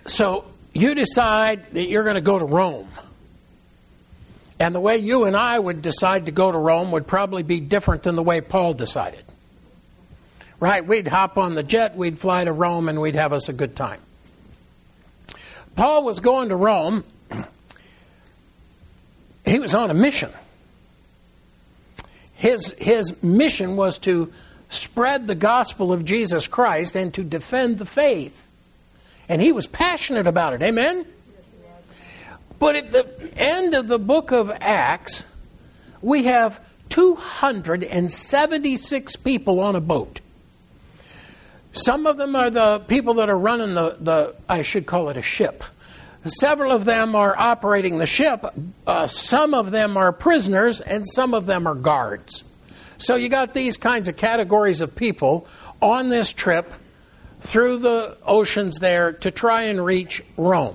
So you decide that you're going to go to Rome. And the way you and I would decide to go to Rome would probably be different than the way Paul decided. Right? We'd hop on the jet, we'd fly to Rome, and we'd have us a good time. Paul was going to Rome. He was on a mission. His mission was to spread the gospel of Jesus Christ and to defend the faith. And he was passionate about it. Amen? But at the end of the book of Acts, we have 276 people on a boat. Some of them are the people that are running the I should call it a ship. Several of them are operating the ship. Some of them are prisoners, and some of them are guards. So you got these kinds of categories of people on this trip through the oceans there to try and reach Rome.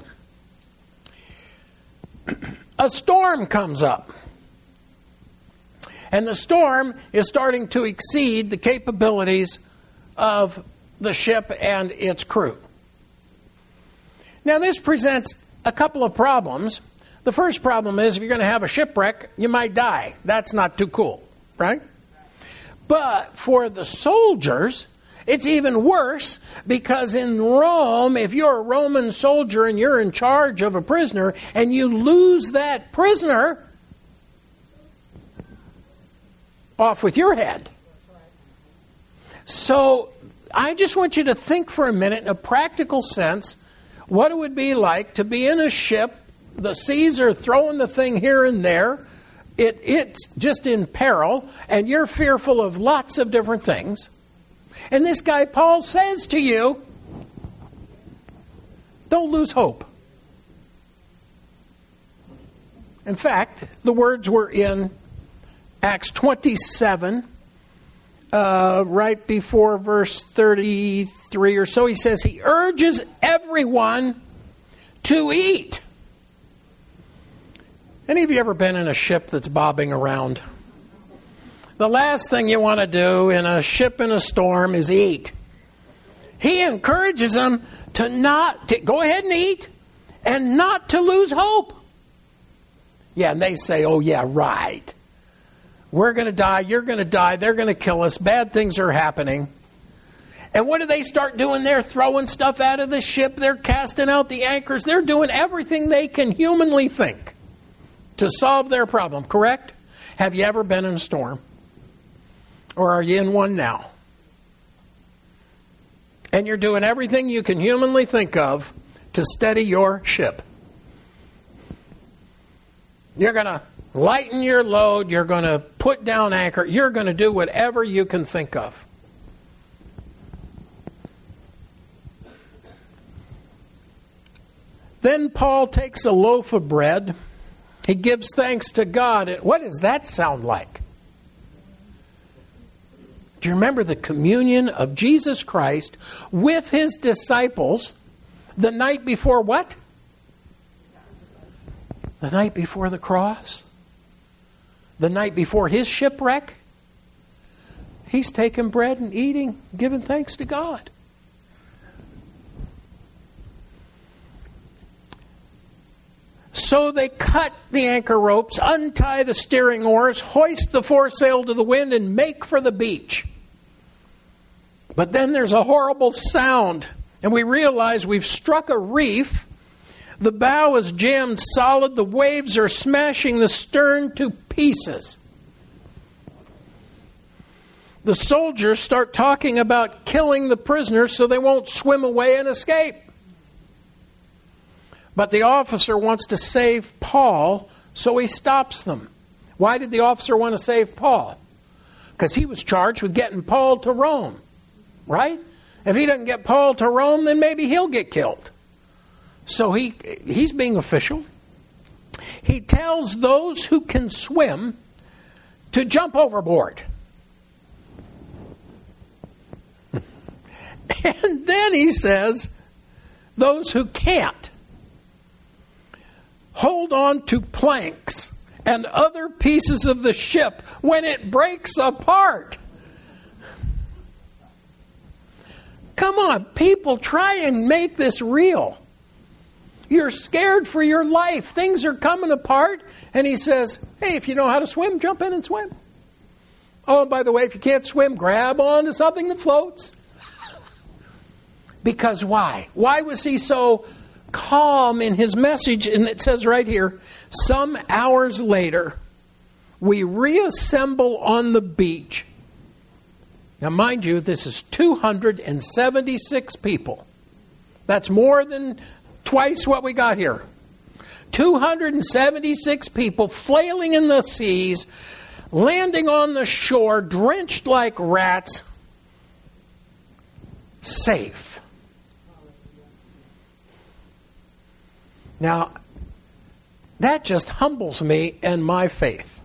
A storm comes up. And the storm is starting to exceed the capabilities of the ship and its crew. Now, this presents a couple of problems. The first problem is if you're going to have a shipwreck, you might die. That's not too cool, right? But for the soldiers, it's even worse because in Rome, if you're a Roman soldier and you're in charge of a prisoner and you lose that prisoner, off with your head. So I just want you to think for a minute in a practical sense what it would be like to be in a ship. The seas are throwing the thing here and there. It's just in peril, and you're fearful of lots of different things. And this guy, Paul, says to you, don't lose hope. In fact, the words were in Acts 27, right before verse 33 or so. He says, he urges everyone to eat. Any of you ever been in a ship that's bobbing around? The last thing you want to do in a ship in a storm is eat. He encourages them to go ahead and eat and not to lose hope. Yeah, and they say, oh yeah, right. We're going to die, you're going to die, they're going to kill us, bad things are happening. And what do they start doing? They're throwing stuff out of the ship, they're casting out the anchors, they're doing everything they can humanly think to solve their problem, correct? Have you ever been in a storm? Or are you in one now? And you're doing everything you can humanly think of to steady your ship. You're going to lighten your load, you're going to put down anchor, you're going to do whatever you can think of. Then Paul takes a loaf of bread. He gives thanks to God. What does that sound like? Do you remember the communion of Jesus Christ with his disciples the night before what? The night before the cross? The night before his shipwreck? He's taking bread and eating, giving thanks to God. So they cut the anchor ropes, untie the steering oars, hoist the foresail to the wind, and make for the beach. But then there's a horrible sound, and we realize we've struck a reef. The bow is jammed solid. The waves are smashing the stern to pieces. The soldiers start talking about killing the prisoners so they won't swim away and escape. But the officer wants to save Paul, so he stops them. Why did the officer want to save Paul? Because he was charged with getting Paul to Rome, right? If he doesn't get Paul to Rome, then maybe he'll get killed. So he's being official. He tells those who can swim to jump overboard. And then he says, those who can't, hold on to planks and other pieces of the ship when it breaks apart. Come on, people, try and make this real. You're scared for your life. Things are coming apart. And he says, hey, if you know how to swim, jump in and swim. Oh, by the way, if you can't swim, grab onto something that floats. Because why? Why was he so calm in his message? And it says right here, some hours later, we reassemble on the beach. Now, mind you, this is 276 people. That's more than twice what we got here. 276 people flailing in the seas, landing on the shore, drenched like rats, safe. Now, that just humbles me and my faith.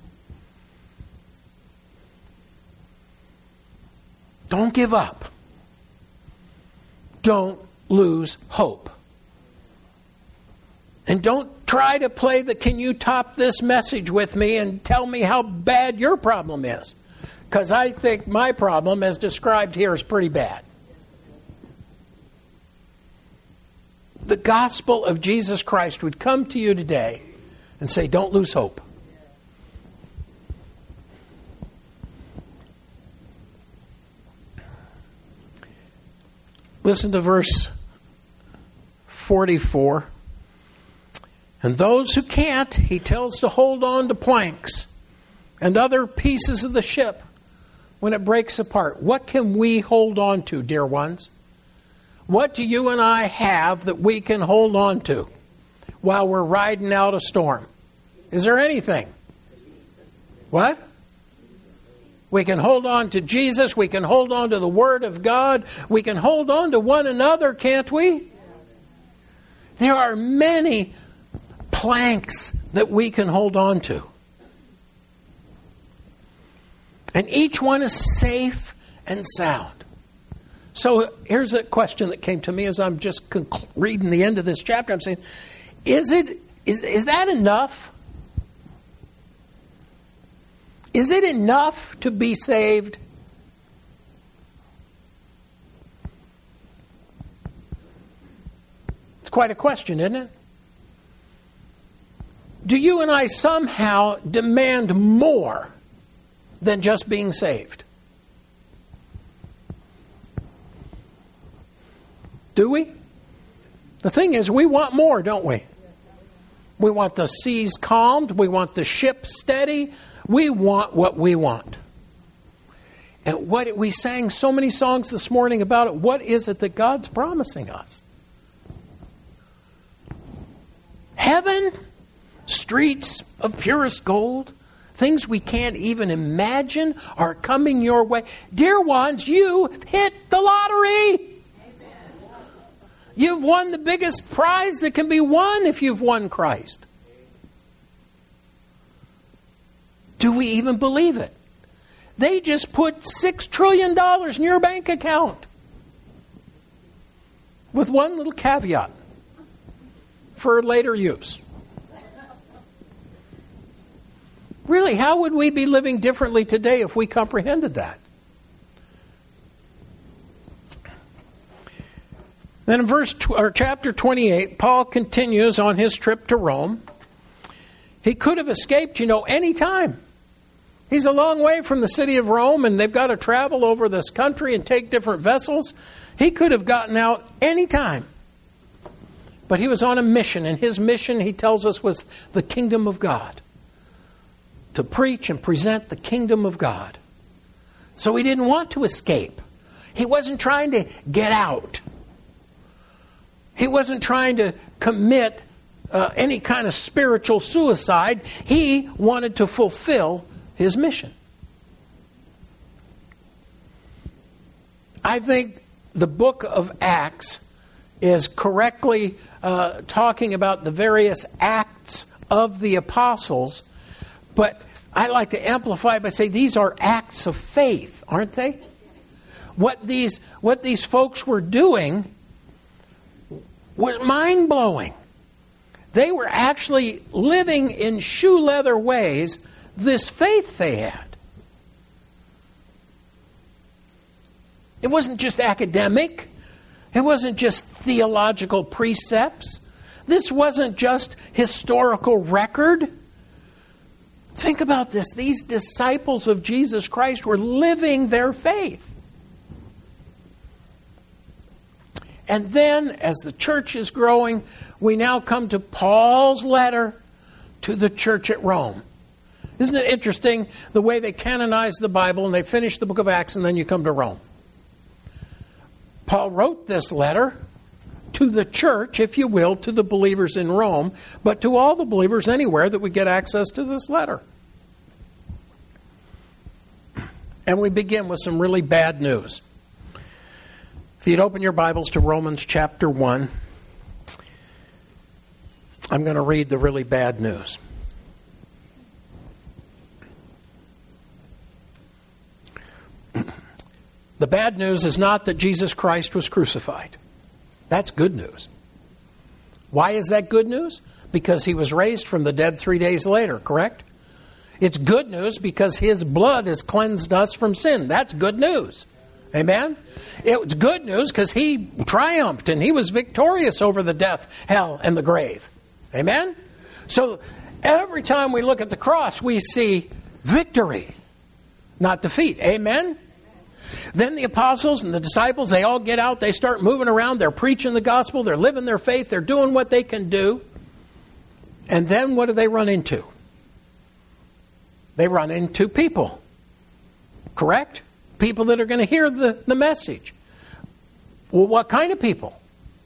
Don't give up. Don't lose hope. And don't try to play the can you top this message with me and tell me how bad your problem is. Because I think my problem, as described here, is pretty bad. The gospel of Jesus Christ would come to you today and say, don't lose hope. Listen to verse 44. And those who can't, he tells to hold on to planks and other pieces of the ship when it breaks apart. What can we hold on to, dear ones? What do you and I have that we can hold on to while we're riding out a storm? Is there anything? What? We can hold on to Jesus. We can hold on to the Word of God. We can hold on to one another, can't we? There are many planks that we can hold on to. And each one is safe and sound. So here's a question that came to me as I'm just reading the end of this chapter. I'm saying, is that enough? Is it enough to be saved? It's quite a question, isn't it? Do you and I somehow demand more than just being saved? Do we? The thing is, we want more, don't we? We want the seas calmed. We want the ship steady. We want what we want. And we sang so many songs this morning about it. What is it that God's promising us? Heaven, streets of purest gold, things we can't even imagine are coming your way. Dear ones, you hit the lottery. You've won the biggest prize that can be won if you've won Christ. Do we even believe it? They just put $6 trillion in your bank account. With one little caveat. For later use. Really, how would we be living differently today if we comprehended that? Then in chapter 28, Paul continues on his trip to Rome. He could have escaped, any time. He's a long way from the city of Rome, and they've got to travel over this country and take different vessels. He could have gotten out any time. But he was on a mission, and his mission, he tells us, was the kingdom of God. To preach and present the kingdom of God. So he didn't want to escape. He wasn't trying to get out. He wasn't trying to commit any kind of spiritual suicide. He wanted to fulfill his mission. I think the book of Acts is correctly talking about the various acts of the apostles, but I like to amplify by saying these are acts of faith, aren't they? What these folks were doing was mind-blowing. They were actually living in shoe leather ways this faith they had. It wasn't just academic. It wasn't just theological precepts. This wasn't just historical record. Think about this. These disciples of Jesus Christ were living their faith. And then, as the church is growing, we now come to Paul's letter to the church at Rome. Isn't it interesting the way they canonized the Bible and they finished the book of Acts and then you come to Rome? Paul wrote this letter to the church, if you will, to the believers in Rome, but to all the believers anywhere that would get access to this letter. And we begin with some really bad news. If you'd open your Bibles to Romans chapter 1, I'm going to read the really bad news. The bad news is not that Jesus Christ was crucified. That's good news. Why is that good news? Because he was raised from the dead 3 days later, correct? It's good news because his blood has cleansed us from sin. That's good news. Amen? It's good news because he triumphed and he was victorious over the death, hell, and the grave. Amen? So every time we look at the cross, we see victory, not defeat. Amen? Then the apostles and the disciples, they all get out, they start moving around, they're preaching the gospel, they're living their faith, they're doing what they can do. And then what do they run into? They run into people. Correct? People that are going to hear the message. Well, what kind of people?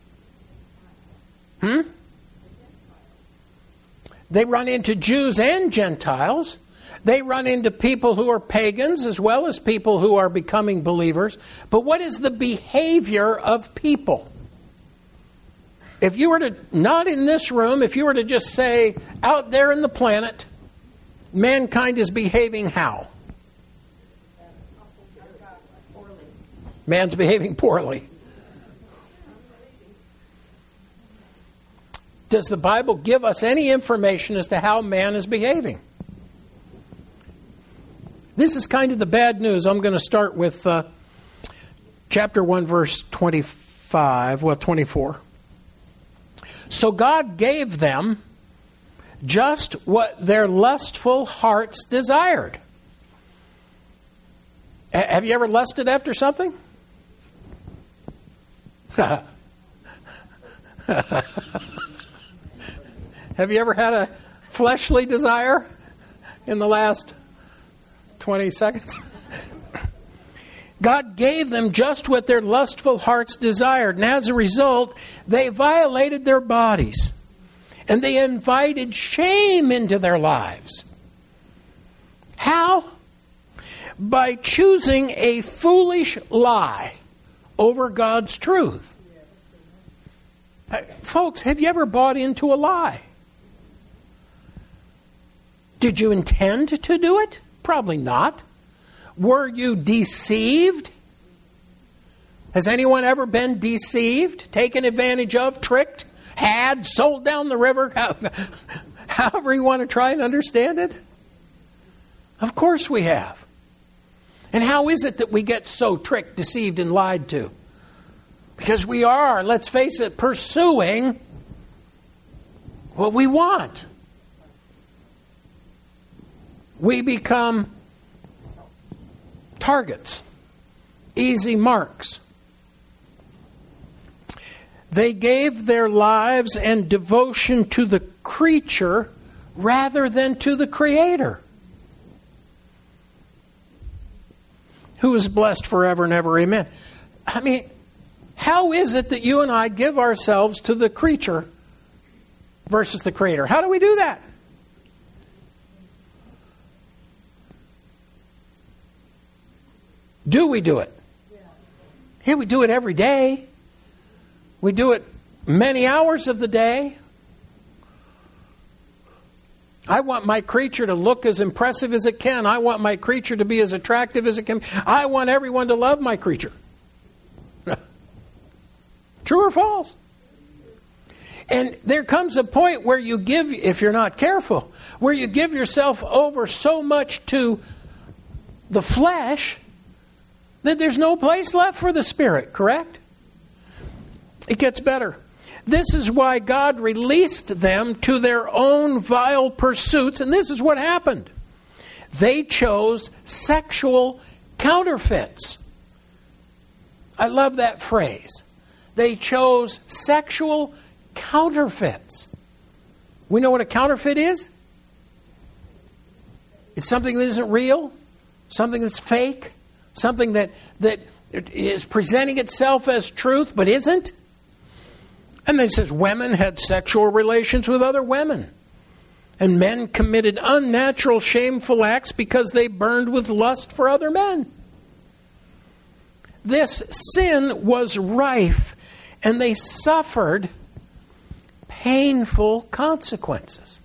They run into Jews and Gentiles. They run into people who are pagans as well as people who are becoming believers. But what is the behavior of people? If you were to, not in this room, if you were to just say, out there in the planet, mankind is behaving how? Man's behaving poorly. Does the Bible give us any information as to how man is behaving? This is kind of the bad news. I'm going to start with chapter 1, verse 24. So God gave them just what their lustful hearts desired. Have you ever lusted after something? Have you ever had a fleshly desire in the last 20 seconds? God gave them just what their lustful hearts desired, and as a result, they violated their bodies, and they invited shame into their lives. How? By choosing a foolish lie over God's truth. Folks, have you ever bought into a lie? Did you intend to do it? Probably not. Were you deceived? Has anyone ever been deceived, taken advantage of, tricked, had, sold down the river? However you want to try and understand it. Of course we have. And how is it that we get so tricked, deceived, and lied to? Because we are, let's face it, pursuing what we want. We become targets, easy marks. They gave their lives and devotion to the creature rather than to the Creator, who is blessed forever and ever. Amen. I mean, how is it that you and I give ourselves to the creature versus the Creator? How do we do that? Do we do it? Yeah, we do it every day. We do it many hours of the day. I want my creature to look as impressive as it can. I want my creature to be as attractive as it can. I want everyone to love my creature. True or false? And there comes a point where you give, if you're not careful, where you give yourself over so much to the flesh that there's no place left for the Spirit, correct? It gets better. This is why God released them to their own vile pursuits, and this is what happened. They chose sexual counterfeits. I love that phrase. They chose sexual counterfeits. We know what a counterfeit is? It's something that isn't real, something that's fake, something that is presenting itself as truth but isn't. And then it says women had sexual relations with other women. And men committed unnatural, shameful acts because they burned with lust for other men. This sin was rife, and they suffered painful consequences.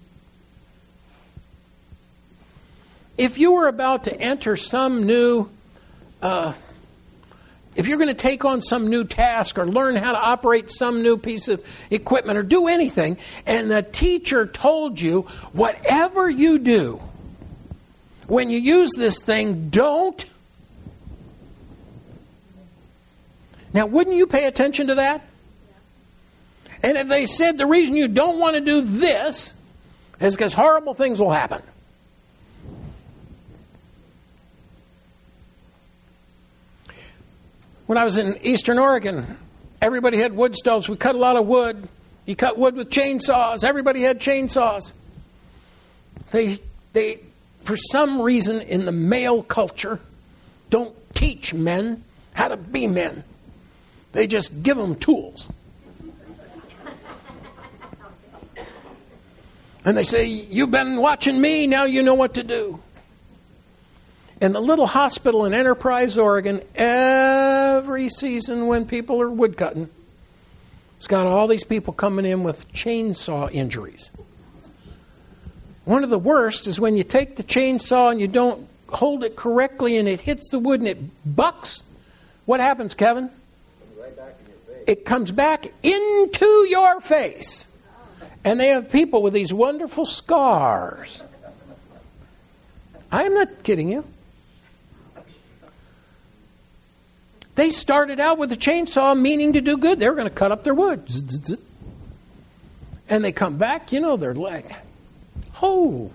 If you were about to enter some new if you're going to take on some new task or learn how to operate some new piece of equipment or do anything, and the teacher told you, whatever you do, when you use this thing, don't. Now, wouldn't you pay attention to that? And if they said the reason you don't want to do this is because horrible things will happen. When I was in Eastern Oregon, everybody had wood stoves. We cut a lot of wood. You cut wood with chainsaws. Everybody had chainsaws. They for some reason in the male culture, don't teach men how to be men. They just give them tools. And they say, you've been watching me, now you know what to do. In the little hospital in Enterprise, Oregon, every season when people are wood cutting, it's got all these people coming in with chainsaw injuries. One of the worst is when you take the chainsaw and you don't hold it correctly and it hits the wood and it bucks. What happens, Kevin? Right back in your face. It comes back into your face. And they have people with these wonderful scars. I am not kidding you. They started out with a chainsaw meaning to do good. They were going to cut up their wood. And they come back, they're like, oh.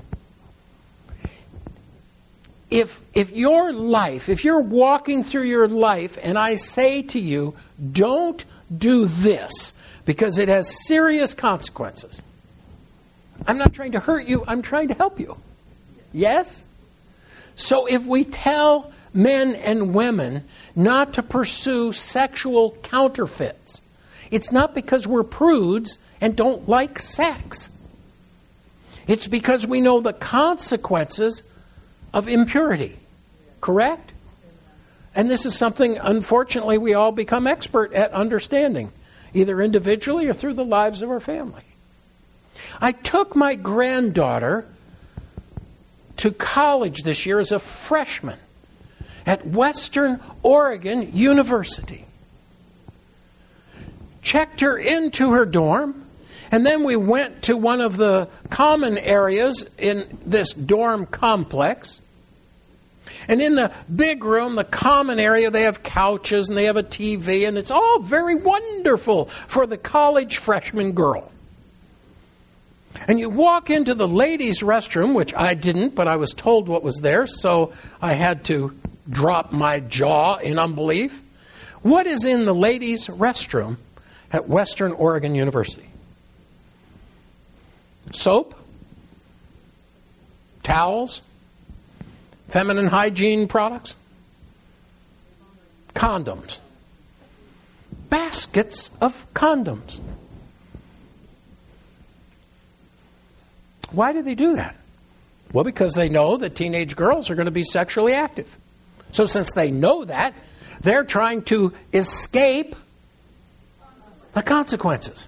If you're walking through your life and I say to you, don't do this because it has serious consequences. I'm not trying to hurt you. I'm trying to help you. Yes? So if we tell men and women not to pursue sexual counterfeits, it's not because we're prudes and don't like sex. It's because we know the consequences of impurity. Correct? And this is something, unfortunately, we all become expert at understanding, either individually or through the lives of our family. I took my granddaughter to college this year as a freshman at Western Oregon University. Checked her into her dorm, and then we went to one of the common areas in this dorm complex. And in the big room, the common area, they have couches and they have a TV, and it's all very wonderful for the college freshman girl. And you walk into the ladies' restroom, which I didn't, but I was told what was there, so I had to drop my jaw in unbelief. What is in the ladies' restroom at Western Oregon University? Soap? Towels? Feminine hygiene products? Condoms. Baskets of condoms. Why do they do that? Well, because they know that teenage girls are going to be sexually active. So since they know that, they're trying to escape the consequences.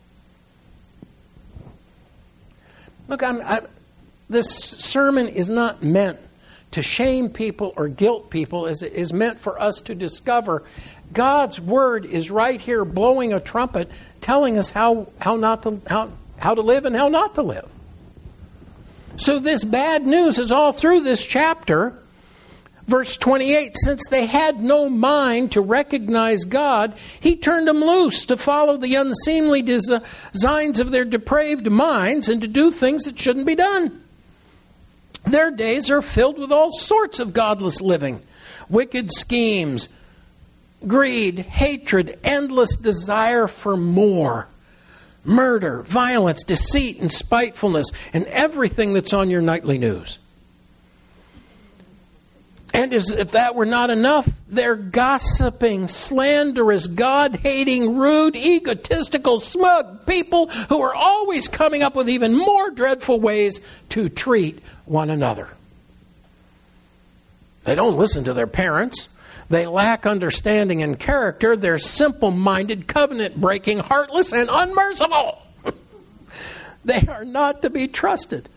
Look, this sermon is not meant to shame people or guilt people. It is meant for us to discover God's Word is right here blowing a trumpet, telling us how to live and how not to live. So this bad news is all through this chapter, Verse 28, since they had no mind to recognize God, He turned them loose to follow the unseemly designs of their depraved minds and to do things that shouldn't be done. Their days are filled with all sorts of godless living, wicked schemes, greed, hatred, endless desire for more, murder, violence, deceit, and spitefulness, and everything that's on your nightly news. And as if that were not enough, they're gossiping, slanderous, God-hating, rude, egotistical, smug people who are always coming up with even more dreadful ways to treat one another. They don't listen to their parents. They lack understanding and character. They're simple-minded, covenant-breaking, heartless, and unmerciful. They are not to be trusted.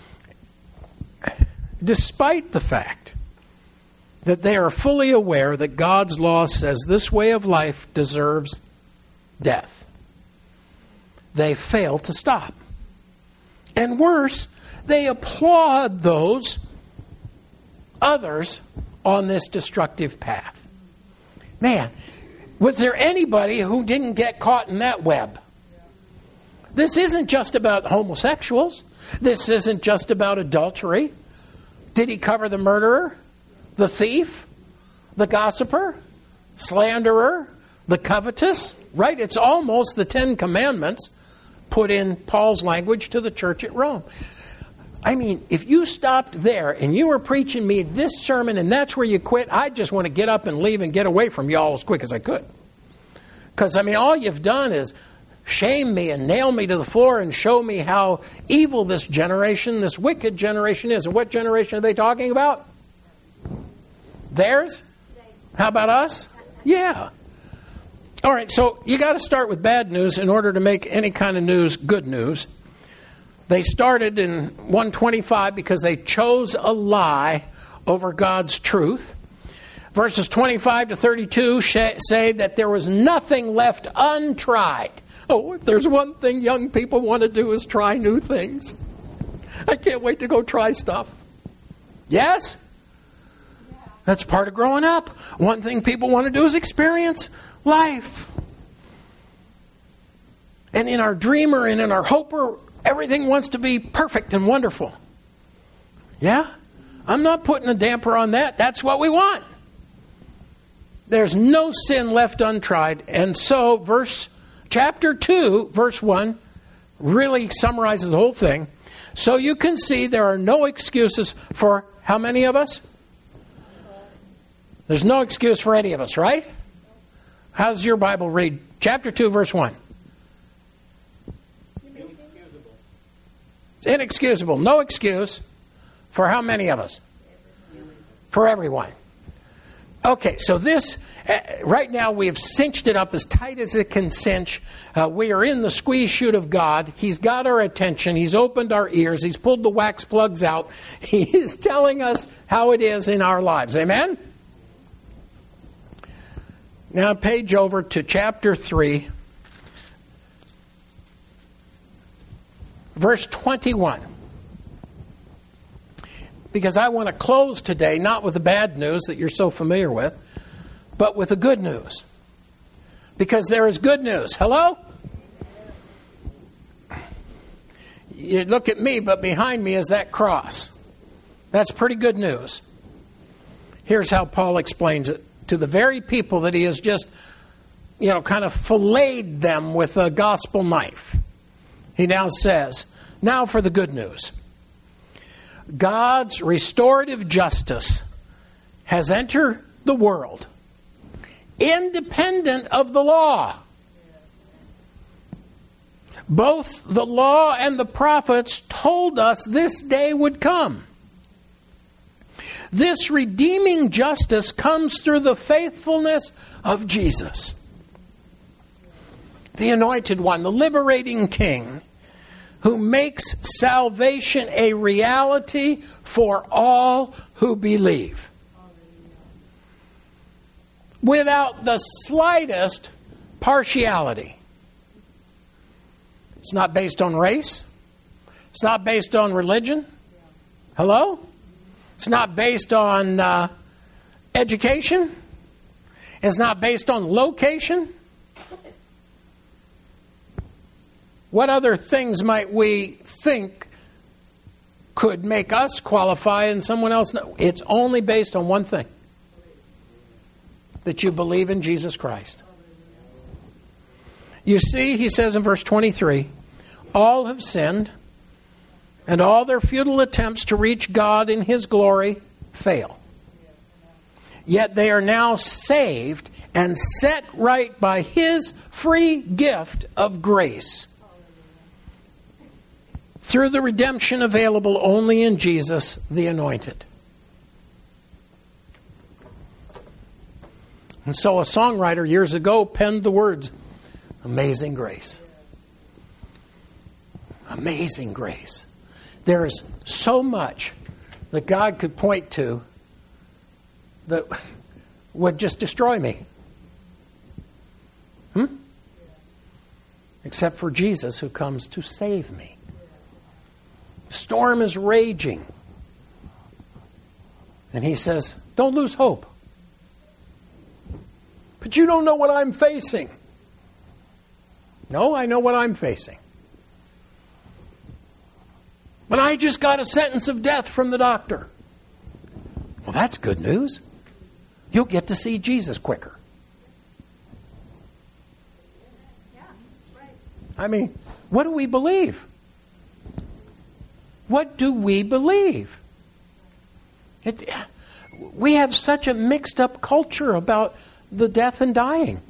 Despite the fact that they are fully aware that God's law says this way of life deserves death, they fail to stop. And worse, they applaud those others on this destructive path. Man, was there anybody who didn't get caught in that web? This isn't just about homosexuals. This isn't just about adultery. Did he cover the murderer, the thief, the gossiper, slanderer, the covetous? Right? It's almost the 10 Commandments put in Paul's language to the church at Rome. I mean, if you stopped there and you were preaching me this sermon and that's where you quit, I'd just want to get up and leave and get away from y'all as quick as I could. Because, I mean, all you've done is shame me and nail me to the floor and show me how evil this generation, this wicked generation is. And what generation are they talking about? Theirs? How about us? Yeah. All right, so you got to start with bad news in order to make any kind of news good news. They started in 125 because they chose a lie over God's truth. Verses 25 to 32 say that there was nothing left untried. Oh, if there's one thing young people want to do is try new things. I can't wait to go try stuff. Yes? That's part of growing up. One thing people want to do is experience life. And in our dreamer and in our hoper, everything wants to be perfect and wonderful. Yeah? I'm not putting a damper on that. That's what we want. There's no sin left untried. And so chapter 2, verse 1, really summarizes the whole thing. So you can see there are no excuses for how many of us? There's no excuse for any of us, right? How does your Bible read? Chapter 2, verse 1. It's inexcusable. No excuse for how many of us? For everyone. Okay, so this, right now we have cinched it up as tight as it can cinch. We are in the squeeze chute of God. He's got our attention. He's opened our ears. He's pulled the wax plugs out. He is telling us how it is in our lives. Amen? Now page over to chapter 3. Verse 21. Because I want to close today not with the bad news that you're so familiar with, but with the good news. Because there is good news. Hello? You look at me, but behind me is that cross. That's pretty good news. Here's how Paul explains it to the very people that he has just, kind of filleted them with a gospel knife. He now says, now for the good news. God's restorative justice has entered the world, independent of the law. Both the law and the prophets told us this day would come. This redeeming justice comes through the faithfulness of Jesus, the Anointed One, the liberating King, who makes salvation a reality for all who believe, without the slightest partiality. It's not based on race. It's not based on religion. Hello? It's not based on education. It's not based on location. What other things might we think could make us qualify and someone else no? It's only based on one thing. That you believe in Jesus Christ. You see, he says in verse 23, all have sinned, and all their futile attempts to reach God in His glory fail. Yet they are now saved and set right by His free gift of grace through the redemption available only in Jesus, the Anointed. And so a songwriter years ago penned the words, Amazing Grace. Amazing grace. There is so much that God could point to that would just destroy me. Except for Jesus who comes to save me. The storm is raging. And he says, don't lose hope. But you don't know what I'm facing. No, I know what I'm facing. But I just got a sentence of death from the doctor. Well, that's good news. You'll get to see Jesus quicker. Yeah, that's right. I mean, what do we believe? What do we believe? We have such a mixed up culture about the death and dying.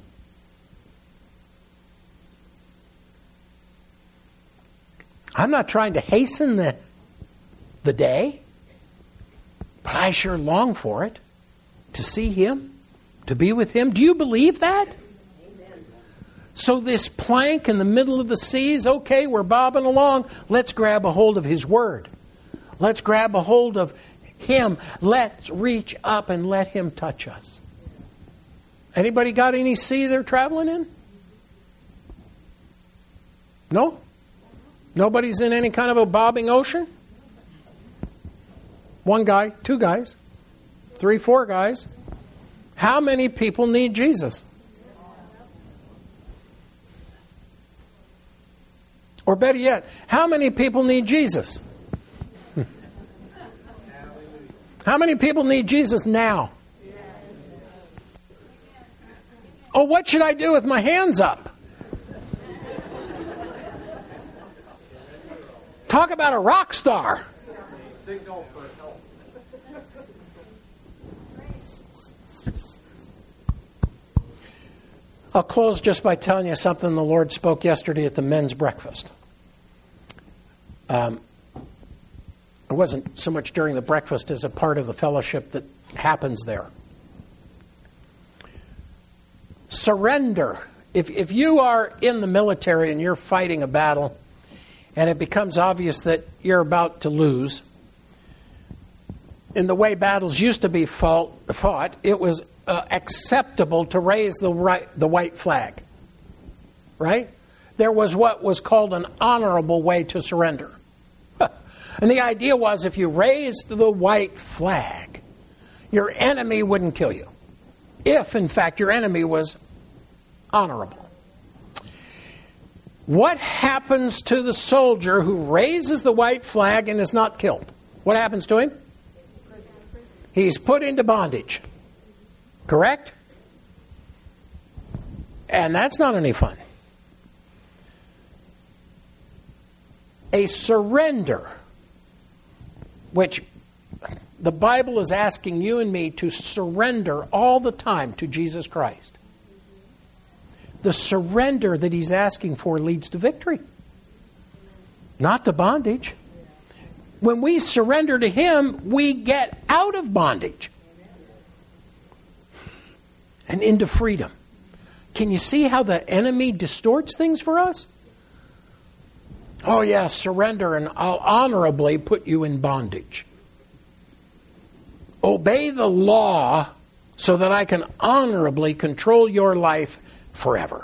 I'm not trying to hasten the day, but I sure long for it. To see Him, to be with Him. Do you believe that? Amen. So this plank in the middle of the seas, okay, we're bobbing along. Let's grab a hold of His Word. Let's grab a hold of Him. Let's reach up and let Him touch us. Anybody got any sea they're traveling in? No? Nobody's in any kind of a bobbing ocean? One guy, two guys, 3, 4 guys. How many people need Jesus? Or better yet, how many people need Jesus? How many people need Jesus now? Oh, what should I do with my hands up? Talk about a rock star. Signal for help. I'll close just by telling you something the Lord spoke yesterday at the men's breakfast. It wasn't so much during the breakfast as a part of the fellowship that happens there. Surrender. If you are in the military and you're fighting a battle and it becomes obvious that you're about to lose, in the way battles used to be fought, it was acceptable to raise the white flag. Right? There was what was called an honorable way to surrender. And the idea was if you raised the white flag, your enemy wouldn't kill you. If, in fact, your enemy was honorable. What happens to the soldier who raises the white flag and is not killed? What happens to him? He's put into bondage. Correct? And that's not any fun. A surrender, which the Bible is asking you and me to surrender all the time to Jesus Christ. The surrender that He's asking for leads to victory, not to bondage. When we surrender to Him, we get out of bondage and into freedom. Can you see how the enemy distorts things for us? Oh yeah, surrender and I'll honorably put you in bondage. Obey the law so that I can honorably control your life forever.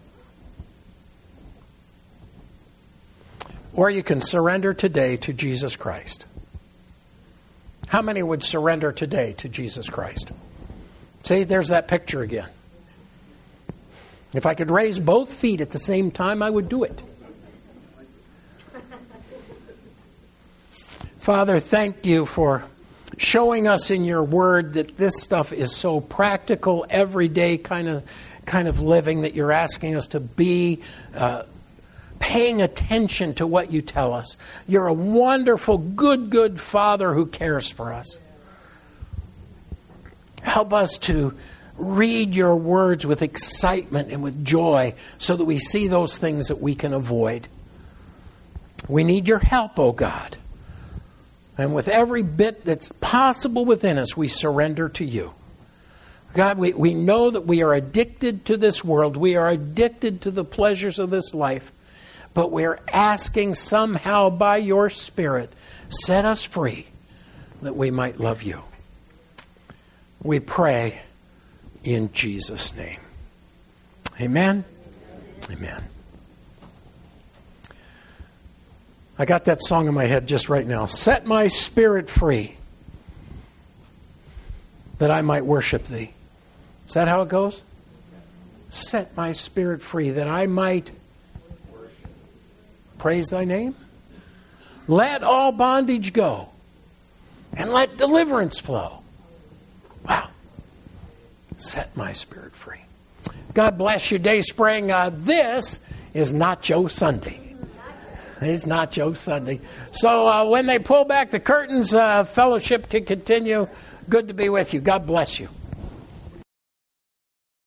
Or you can surrender today to Jesus Christ. How many would surrender today to Jesus Christ? See, there's that picture again. If I could raise both feet at the same time, I would do it. Father, thank you for showing us in your word that this stuff is so practical, everyday kind of living that you're asking us to be paying attention to what you tell us. You're a wonderful, good Father who cares for us. Help us to read your words with excitement and with joy so that we see those things that we can avoid. We need your help, oh God. And with every bit that's possible within us, we surrender to you. God, we know that we are addicted to this world. We are addicted to the pleasures of this life. But we're asking somehow by your Spirit, set us free that we might love you. We pray in Jesus' name. Amen. Amen. I got that song in my head just right now. Set my spirit free that I might worship thee. Is that how it goes? Set my spirit free that I might praise thy name. Let all bondage go and let deliverance flow. Wow. Set my spirit free. God bless you, Dayspring. This is Nacho Sunday. It's Nacho Sunday. So when they pull back the curtains, fellowship can continue. Good to be with you. God bless you.